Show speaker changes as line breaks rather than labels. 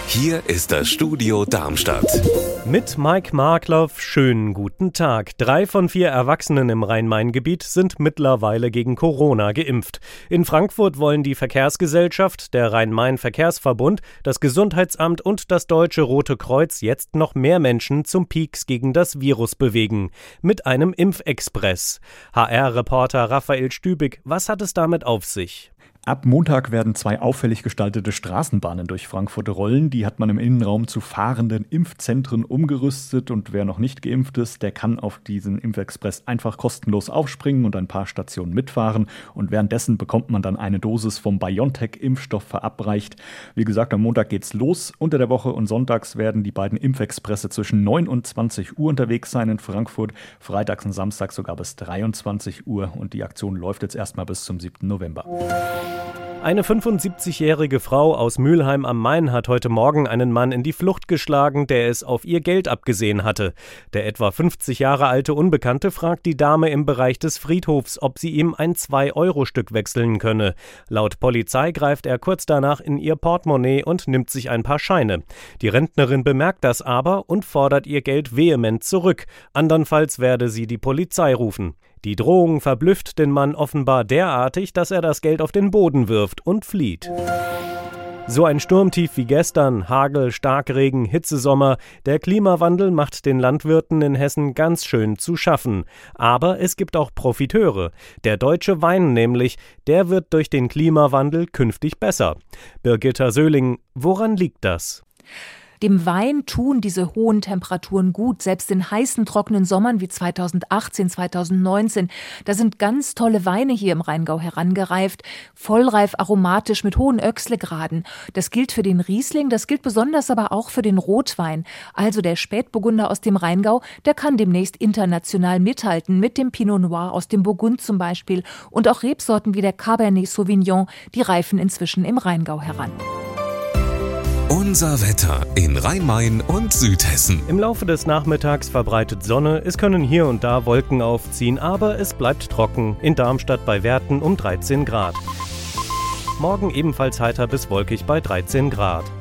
Hier ist das Studio Darmstadt.
Mit Mike Markloff, schönen guten Tag. 3 von 4 Erwachsenen im Rhein-Main-Gebiet sind mittlerweile gegen Corona geimpft. In Frankfurt wollen die Verkehrsgesellschaft, der Rhein-Main-Verkehrsverbund, das Gesundheitsamt und das Deutsche Rote Kreuz jetzt noch mehr Menschen zum Pieks gegen das Virus bewegen. Mit einem Impfexpress. HR-Reporter Raphael Stübig, was hat es damit auf sich?
Ab Montag werden 2 auffällig gestaltete Straßenbahnen durch Frankfurt rollen. Die hat man im Innenraum zu fahrenden Impfzentren umgerüstet. Und wer noch nicht geimpft ist, der kann auf diesen Impfexpress einfach kostenlos aufspringen und ein paar Stationen mitfahren. Und währenddessen bekommt man dann eine Dosis vom BioNTech-Impfstoff verabreicht. Wie gesagt, am Montag geht's los. Unter der Woche und sonntags werden die beiden Impfexpresse zwischen 9 und 20 Uhr unterwegs sein in Frankfurt. Freitags und samstags sogar bis 23 Uhr. Und die Aktion läuft jetzt erstmal bis zum 7. November.
Eine 75-jährige Frau aus Mülheim am Main hat heute Morgen einen Mann in die Flucht geschlagen, der es auf ihr Geld abgesehen hatte. Der etwa 50 Jahre alte Unbekannte fragt die Dame im Bereich des Friedhofs, ob sie ihm ein 2-Euro-Stück wechseln könne. Laut Polizei greift er kurz danach in ihr Portemonnaie und nimmt sich ein paar Scheine. Die Rentnerin bemerkt das aber und fordert ihr Geld vehement zurück. Andernfalls werde sie die Polizei rufen. Die Drohung verblüfft den Mann offenbar derartig, dass er das Geld auf den Boden wirft und flieht. So ein Sturmtief wie gestern, Hagel, Starkregen, Hitzesommer. Der Klimawandel macht den Landwirten in Hessen ganz schön zu schaffen. Aber es gibt auch Profiteure. Der deutsche Wein nämlich, der wird durch den Klimawandel künftig besser. Birgitta Söhling, woran liegt das?
Dem Wein tun diese hohen Temperaturen gut, selbst in heißen, trockenen Sommern wie 2018, 2019. Da sind ganz tolle Weine hier im Rheingau herangereift, vollreif, aromatisch mit hohen Öchslegraden. Das gilt für den Riesling, das gilt besonders aber auch für den Rotwein. Also der Spätburgunder aus dem Rheingau, der kann demnächst international mithalten, mit dem Pinot Noir aus dem Burgund zum Beispiel. Und auch Rebsorten wie der Cabernet Sauvignon, die reifen inzwischen im Rheingau heran.
Unser Wetter in Rhein-Main und Südhessen.
Im Laufe des Nachmittags verbreitet Sonne, es können hier und da Wolken aufziehen, aber es bleibt trocken. In Darmstadt bei Werten um 13 Grad. Morgen ebenfalls heiter bis wolkig bei 13 Grad.